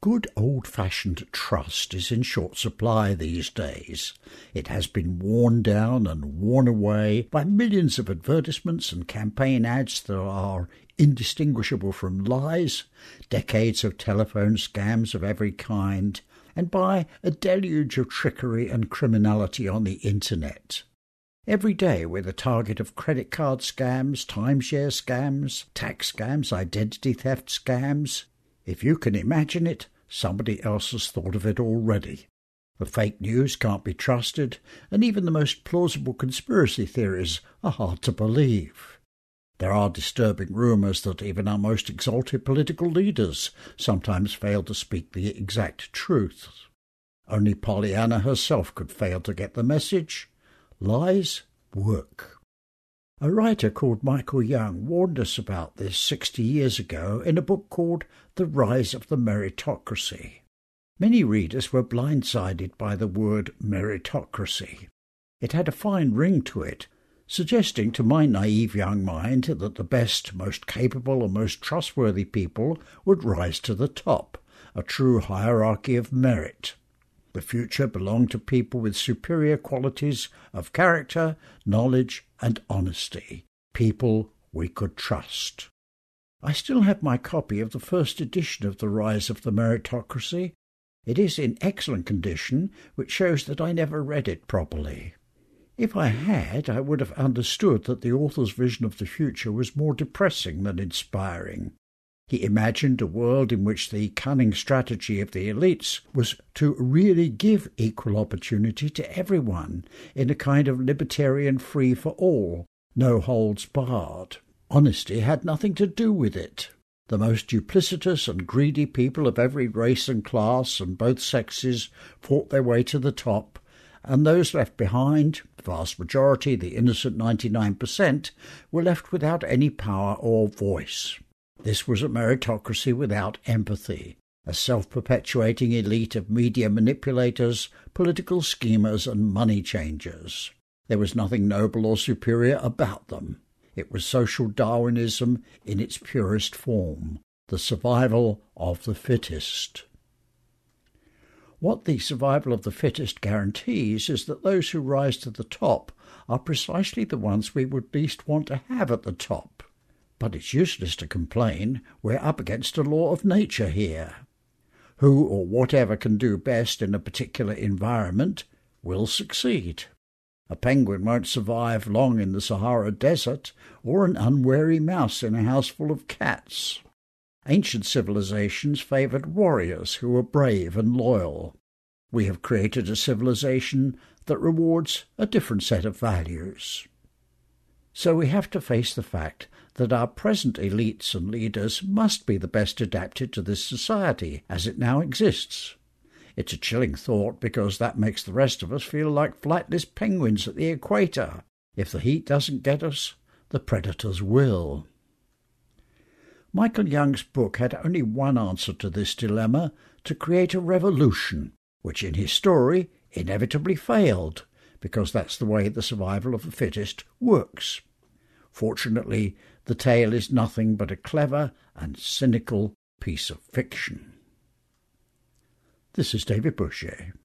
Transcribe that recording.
Good old-fashioned trust is in short supply these days. It has been worn down and worn away by millions of advertisements and campaign ads that are indistinguishable from lies, decades of telephone scams of every kind, and by a deluge of trickery and criminality on the internet. Every day we're the target of credit card scams, timeshare scams, tax scams, identity theft scams. If you can imagine it, somebody else has thought of it already. The fake news can't be trusted, and even the most plausible conspiracy theories are hard to believe. There are disturbing rumours that even our most exalted political leaders sometimes fail to speak the exact truth. Only Pollyanna herself could fail to get the message. Lies work. A writer called Michael Young warned us about this 60 years ago in a book called The Rise of the Meritocracy. Many readers were blindsided by the word meritocracy. It had a fine ring to it, suggesting to my naive young mind that the best, most capable and most trustworthy people would rise to the top, a true hierarchy of merit. The future belonged to people with superior qualities of character, knowledge and honesty, people we could trust. I still have my copy of the first edition of The Rise of the Meritocracy. It is in excellent condition, which shows that I never read it properly. If I had, I would have understood that the author's vision of the future was more depressing than inspiring. He imagined a world in which the cunning strategy of the elites was to really give equal opportunity to everyone in a kind of libertarian free-for-all, no holds barred. Honesty had nothing to do with it. The most duplicitous and greedy people of every race and class and both sexes fought their way to the top, and those left behind, the vast majority, the innocent 99%, were left without any power or voice. This was a meritocracy without empathy, a self-perpetuating elite of media manipulators, political schemers and money changers. There was nothing noble or superior about them. It was social Darwinism in its purest form, the survival of the fittest. What the survival of the fittest guarantees is that those who rise to the top are precisely the ones we would least want to have at the top. But it's useless to complain. We're up against a law of nature here. Who or whatever can do best in a particular environment will succeed. A penguin won't survive long in the Sahara Desert, or an unwary mouse in a house full of cats. Ancient civilizations favoured warriors who were brave and loyal. We have created a civilization that rewards a different set of values. So we have to face the fact that our present elites and leaders must be the best adapted to this society as it now exists. It's a chilling thought because that makes the rest of us feel like flightless penguins at the equator. If the heat doesn't get us, the predators will. Michael Young's book had only one answer to this dilemma: to create a revolution, which in his story inevitably failed, because that's the way the survival of the fittest works. Fortunately, the tale is nothing but a clever and cynical piece of fiction. This is David Boucher.